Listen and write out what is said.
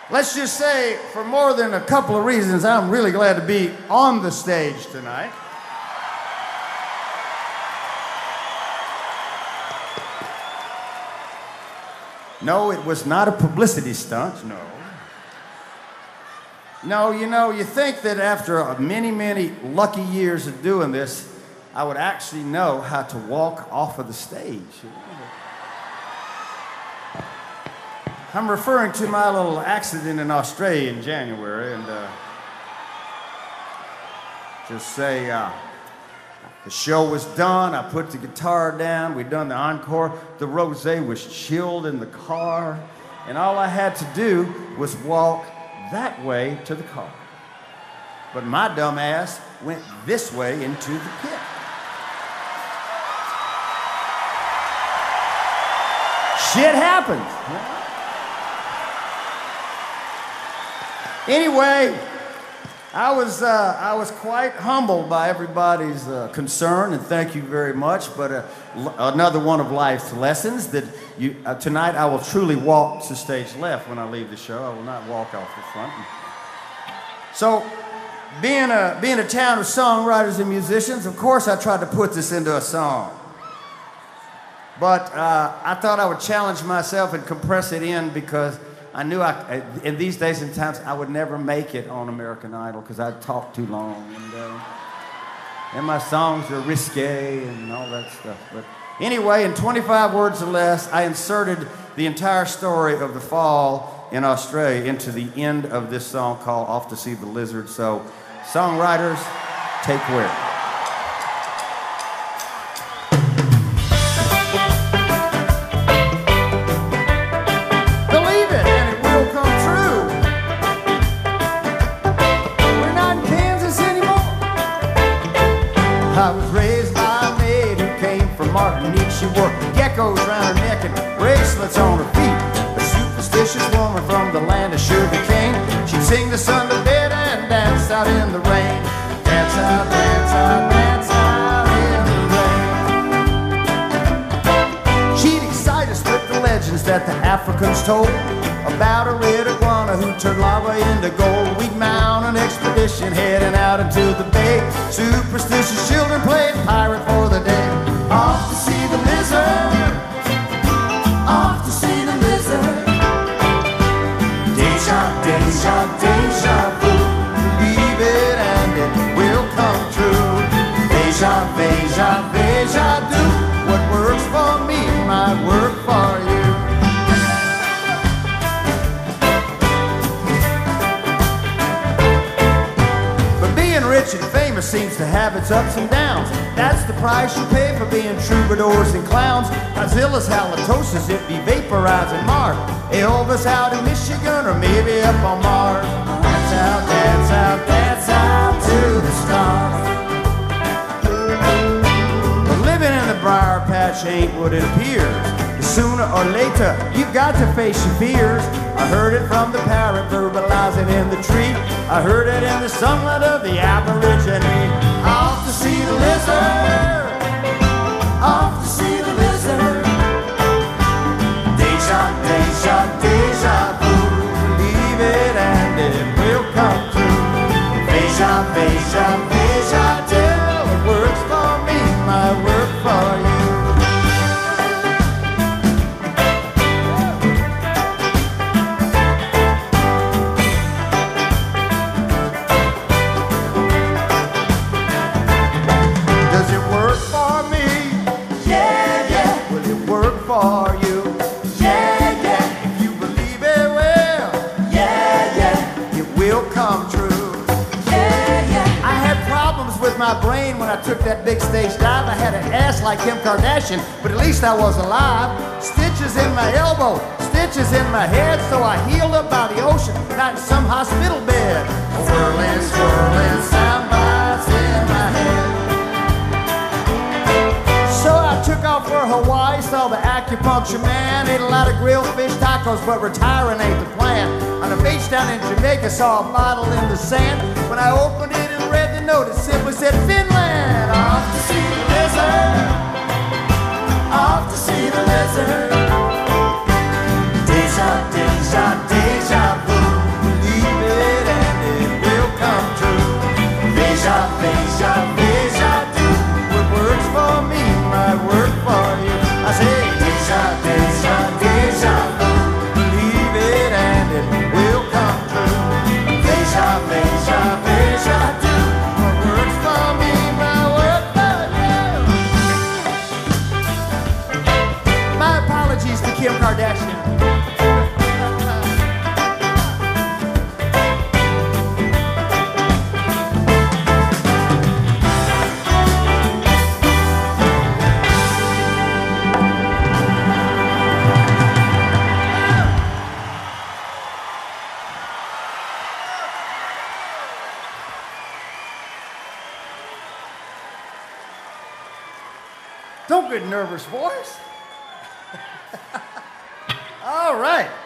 Let's just say, for more than a couple of reasons, I'm really glad to be on the stage tonight. No, it was not a publicity stunt, no. No, you know, you think that after many, many lucky years of doing this, I would actually know how to walk off of the stage. I'm referring to my little accident in Australia in January, and just say, the show was done, I put the guitar down, we'd done the encore, the rosé was chilled in the car, and all I had to do was walk that way to the car. But my dumb ass went this way into the pit. Shit happens. Anyway, I was quite humbled by everybody's concern, and thank you very much. But another one of life's lessons that tonight I will truly walk to stage left when I leave the show. I will not walk off the front. So, being a town of songwriters and musicians, of course I tried to put this into a song. But I thought I would challenge myself and compress it in because I knew in these days and times I would never make it on American Idol because I'd talk too long and my songs are risque and all that stuff. But anyway, in 25 words or less, I inserted the entire story of the fall in Australia into the end of this song called Off to See the Lizard. So, songwriters, take care. I was raised by a maid who came from Martinique. She wore geckos round her neck and bracelets on her feet. A superstitious woman from the land of sugar cane. She'd sing the sun to bed and dance out in the rain. Dance out, dance out, dance out in the rain. She'd excite us with the legends that the Africans told about a red iguana who turned lava into gold. We'd mount an expedition heading out into the bay. Superstitious children played pirate for the day. Off to see the lizard, off to see the lizard. Deja, deja, deja vu. Believe it and it will come true. Deja, deja, deja du. What works for me might work for you. Rich and famous seems to have its ups and downs. That's the price you pay for being troubadours and clowns. Godzilla's halitosis, it be vaporizing Mars. Elvis out in Michigan or maybe up on Mars. Dance out, dance out, dance out to the stars. But living in the briar patch ain't what it appears. Sooner or later, you've got to face your fears. I heard it from the parrot verbalizing in the tree. I heard it in the songlet of the Aborigine. Off to see the lizard, off to see the lizard. Deja, deja, deja vu. Believe it and it will come true. Deja, deja, deja du. What works for me might work for you. For you, yeah, yeah. If you believe it will, yeah, yeah. It will come true, yeah, yeah. I had problems with my brain when I took that big stage dive. I had an ass like Kim Kardashian, but at least I was alive. Stitches in my elbow, stitches in my head, so I healed up by the ocean, not in some hospital bed. Swirling, swirling sound bites in my head. So I took off for Hawaii, saw the acupuncture man, ate a lot of grilled fish tacos, but retiring ain't the plan. On a beach down in Jamaica, saw a bottle in the sand. When I opened it and read the note, it simply said Finland. Off to see the lizard, off to see the lizard. Deja, deja, deja vu. Don't get nervous, boys. All right.